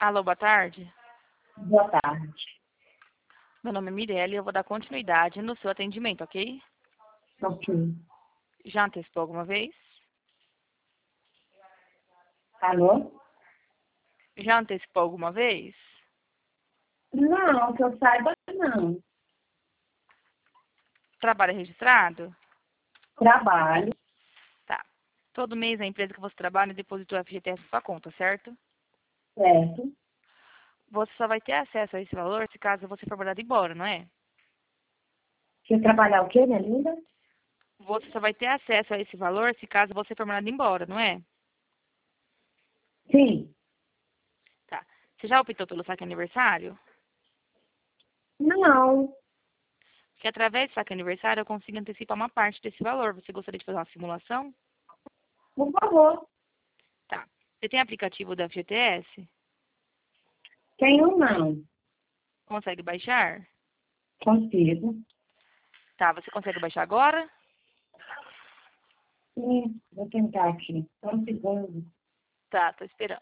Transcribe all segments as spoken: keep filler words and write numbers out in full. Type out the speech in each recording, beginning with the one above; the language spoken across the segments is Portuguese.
Alô, boa tarde. Boa tarde. Meu nome é Mirelle e eu vou dar continuidade no seu atendimento, ok? Ok. Já antecipou alguma vez? Alô? Já antecipou alguma vez? Não, que eu saiba, não. Trabalho registrado? Trabalho, Tá. Todo mês a empresa que você trabalha depositou F G T S na sua conta, certo? certo? Você só vai ter acesso a esse valor se caso você for mandado embora, não é? Quer trabalhar o quê, minha linda? Você só vai ter acesso a esse valor se caso você for mandado embora, não é? Sim. Tá. Você já optou pelo saque aniversário? Não, Que através do saque aniversário eu consigo antecipar uma parte desse valor. Você gostaria de fazer uma simulação? por favor. Tá. Você tem aplicativo da F G T S? Tenho não. Consegue baixar? Consigo. Tá, você consegue baixar agora? Sim, vou tentar aqui. Só um segundo. Tá, tô esperando.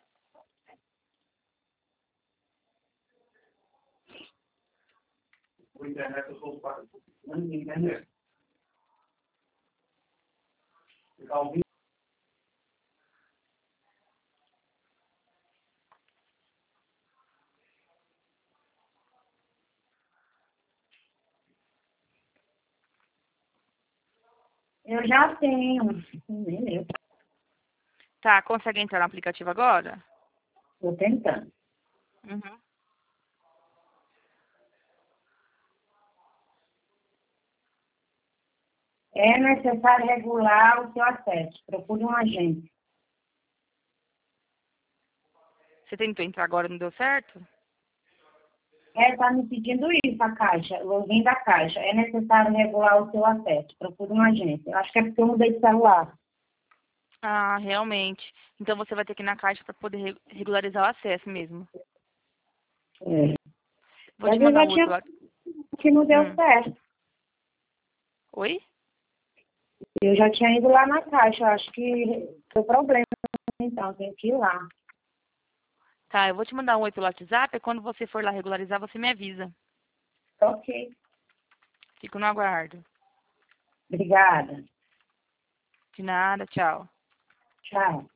Por internet eu sou pago. Não, internet. Ficar ouvindo. Eu já tenho. Nem eu. Tá, consegue entrar no aplicativo agora? Estou tentando. Uhum. É necessário regular o seu acesso. Procure um agente. Você tentou entrar agora e não deu certo? É, está me pedindo isso, a Caixa, login da Caixa. É necessário regular o seu acesso. Procure um agente. Eu acho que é porque eu mudei de celular. Ah, realmente. Então você vai ter que ir na caixa para poder re- regularizar o acesso mesmo. É. Vou te Mas eu mandar já um oi tinha pelo... que não deu Hum. certo. Oi? Eu já tinha ido lá na Caixa. Eu acho que foi problema. Então, tenho que ir lá. Tá, eu vou te mandar um oi pelo WhatsApp e quando você for lá regularizar, você me avisa. Ok. Fico no aguardo. Obrigada. De nada, tchau. Tchau.